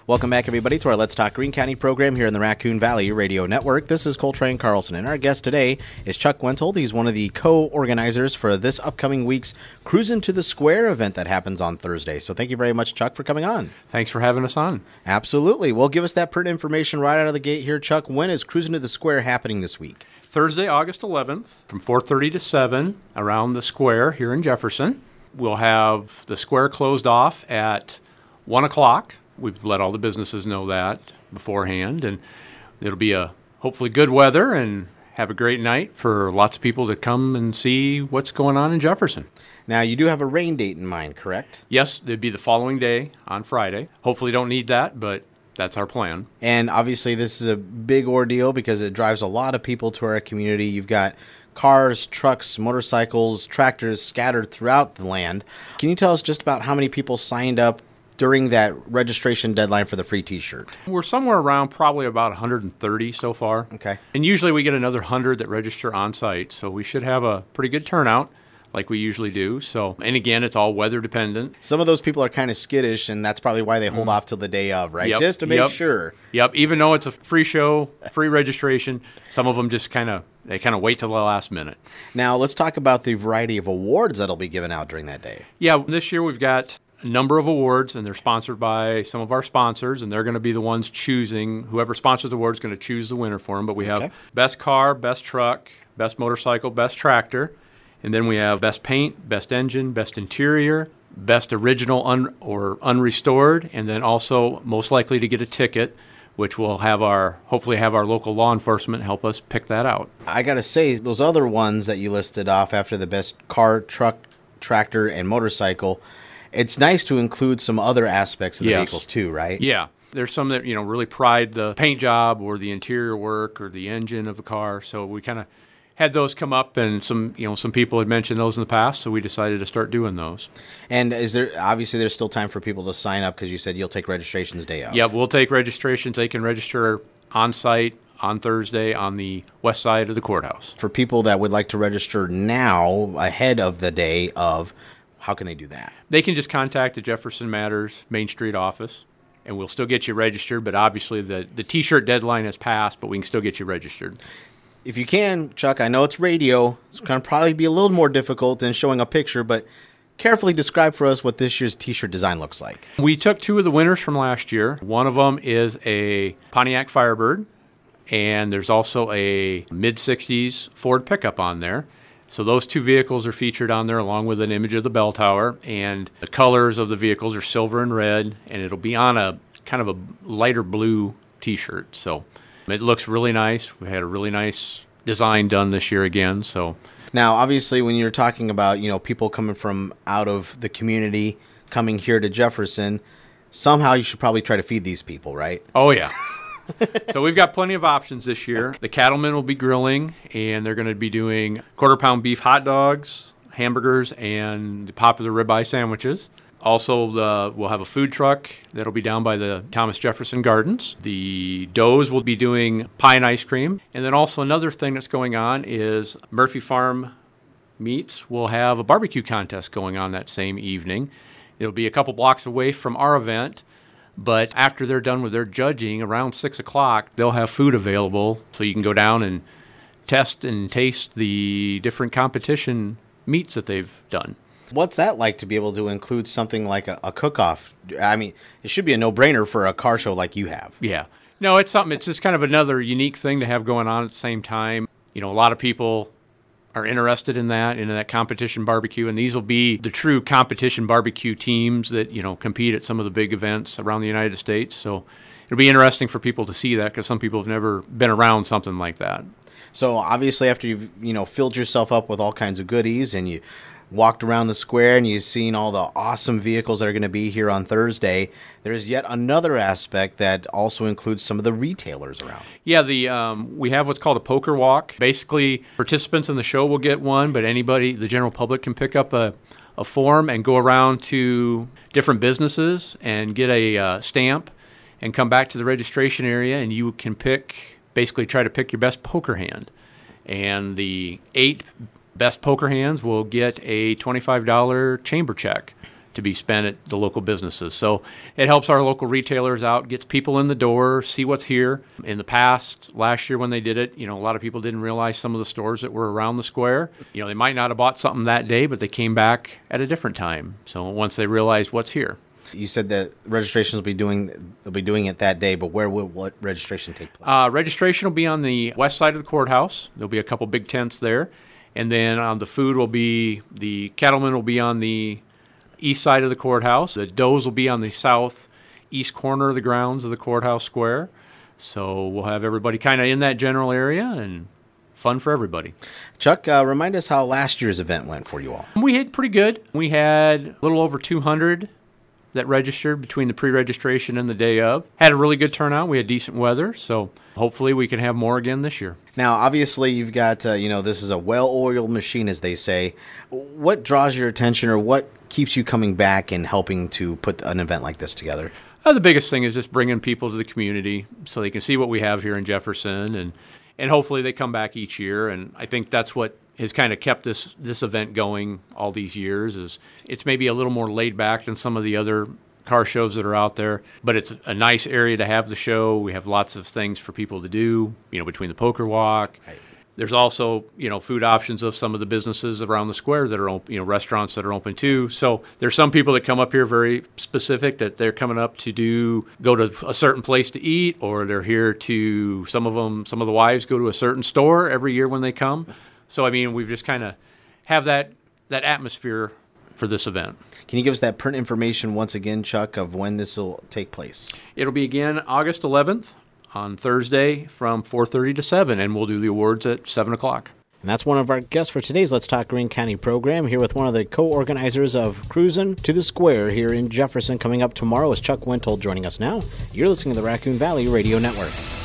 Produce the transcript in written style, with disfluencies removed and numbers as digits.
Welcome back, everybody, to our Let's Talk Greene County program here in the Raccoon Valley Radio Network. This is Coltrane Carlson, and our guest today is Chuck Wentold. He's one of the co-organizers for this upcoming week's Cruisin' to the Square event that happens on Thursday. So thank you very much, Chuck, for coming on. Thanks for having us on. Absolutely. Well, give us that pertinent information right out of the gate here, Chuck. When is Cruisin' to the Square happening this week? Thursday, August 11th, from 4:30 to 7 around the square here in Jefferson. We'll have the square closed off at 1 o'clock. We've let all the businesses know that beforehand, and it'll be a hopefully good weather and have a great night for lots of people to come and see what's going on in Jefferson. Now, you do have a rain date in mind, correct? Yes, it'd be the following day on Friday. Hopefully don't need that, but that's our plan. And obviously this is a big ordeal because it drives a lot of people to our community. You've got cars, trucks, motorcycles, tractors scattered throughout the land. Can you tell us just about how many people signed up during that registration deadline for the free T-shirt? We're somewhere around probably about 130 so far. Okay. And usually we get another 100 that register on site, so we should have a pretty good turnout like we usually do. So, and again, it's all weather dependent. Some of those people are kind of skittish, and that's probably why they hold off till the day of, right? Yep. Just to make sure. Yep. Even though it's a free show, free registration, some of them just kind of wait till the last minute. Now, let's talk about the variety of awards that'll be given out during that day. Yeah, this year we've got a number of awards, and they're sponsored by some of our sponsors, and they're going to be the ones choosing. Whoever sponsors the award is going to choose the winner for them. But we have best car, best truck, best motorcycle, best tractor, and then we have best paint, best engine, best interior, best original or unrestored, and then also most likely to get a ticket, which will hopefully have our local law enforcement help us pick that out. I got to say, those other ones that you listed off after the best car, truck, tractor, and motorcycle, it's nice to include some other aspects of the vehicles too, right? Yeah. There's some that, really pride the paint job or the interior work or the engine of the car. So we kind of had those come up, and some people had mentioned those in the past, so we decided to start doing those. And there's still time for people to sign up because you said you'll take registrations day of. Yeah, we'll take registrations. They can register on site on Thursday on the west side of the courthouse. For people that would like to register now ahead of the day of, how can they do that? They can just contact the Jefferson Matters Main Street office, and we'll still get you registered, but obviously the T-shirt deadline has passed, but we can still get you registered. If you can, Chuck, I know it's radio. It's going to probably be a little more difficult than showing a picture, but carefully describe for us what this year's T-shirt design looks like. We took two of the winners from last year. One of them is a Pontiac Firebird, and there's also a mid-60s Ford pickup on there. So those two vehicles are featured on there along with an image of the bell tower, and the colors of the vehicles are silver and red, and it'll be on a kind of a lighter blue T-shirt. So it looks really nice. We had a really nice design done this year again. So now, obviously, when you're talking about, people coming from out of the community coming here to Jefferson, somehow you should probably try to feed these people, right? Oh, yeah. So we've got plenty of options this year. The cattlemen will be grilling, and they're going to be doing quarter-pound beef hot dogs, hamburgers, and the popular ribeye sandwiches. Also, we'll have a food truck that'll be down by the Thomas Jefferson Gardens. The Does will be doing pie and ice cream. And then also another thing that's going on is Murphy Farm Meats will have a barbecue contest going on that same evening. It'll be a couple blocks away from our event. But after they're done with their judging, around 6 o'clock, they'll have food available so you can go down and test and taste the different competition meats that they've done. What's that like to be able to include something like a cook-off? I mean, it should be a no-brainer for a car show like you have. Yeah. No, it's something. It's just kind of another unique thing to have going on at the same time. A lot of people are interested in that competition barbecue, and these will be the true competition barbecue teams that, compete at some of the big events around the United States. So it'll be interesting for people to see that because some people have never been around something like that. So obviously after you've, filled yourself up with all kinds of goodies and you walked around the square and you've seen all the awesome vehicles that are going to be here on Thursday, there's yet another aspect that also includes some of the retailers around. Yeah, we have what's called a poker walk. Basically, participants in the show will get one, but anybody, the general public, can pick up a form and go around to different businesses and get a stamp and come back to the registration area, and you can try to pick your best poker hand. And the 8 best poker hands will get a $25 chamber check to be spent at the local businesses. So it helps our local retailers out, gets people in the door, see what's here. In the past, last year when they did it, a lot of people didn't realize some of the stores that were around the square. They might not have bought something that day, but they came back at a different time. So once they realized what's here. You said that registrations they'll be doing it that day, but where will what registration take place? Registration will be on the west side of the courthouse. There'll be a couple big tents there. And then the food will be, the cattlemen will be on the east side of the courthouse. The does will be on the southeast corner of the grounds of the courthouse square. So we'll have everybody kind of in that general area and fun for everybody. Chuck, remind us how last year's event went for you all. We had pretty good. We had a little over 200 that registered between the pre-registration and the day of. Had a really good turnout. We had decent weather, so hopefully we can have more again this year. Now, obviously, you've got, this is a well-oiled machine, as they say. What draws your attention, or what keeps you coming back and helping to put an event like this together? The biggest thing is just bringing people to the community so they can see what we have here in Jefferson, and hopefully they come back each year. And I think that's what has kind of kept this event going all these years. Is it's maybe a little more laid back than some of the other car shows that are out there, but it's a nice area to have the show. We have lots of things for people to do, between the poker walk. Right. There's also, food options of some of the businesses around the square that are open, restaurants that are open too. So there's some people that come up here very specific that they're coming up to go to a certain place to eat, or they're here to, some of the wives go to a certain store every year when they come. So, we've just kind of have that atmosphere for this event. Can you give us that print information once again, Chuck, of when this will take place? It'll be again August 11th on Thursday from 4:30 to 7, and we'll do the awards at 7 o'clock. And that's one of our guests for today's Let's Talk Greene County program, here with one of the co-organizers of Cruisin' to the Square here in Jefferson. Coming up tomorrow is Chuck Wintold joining us now. You're listening to the Raccoon Valley Radio Network.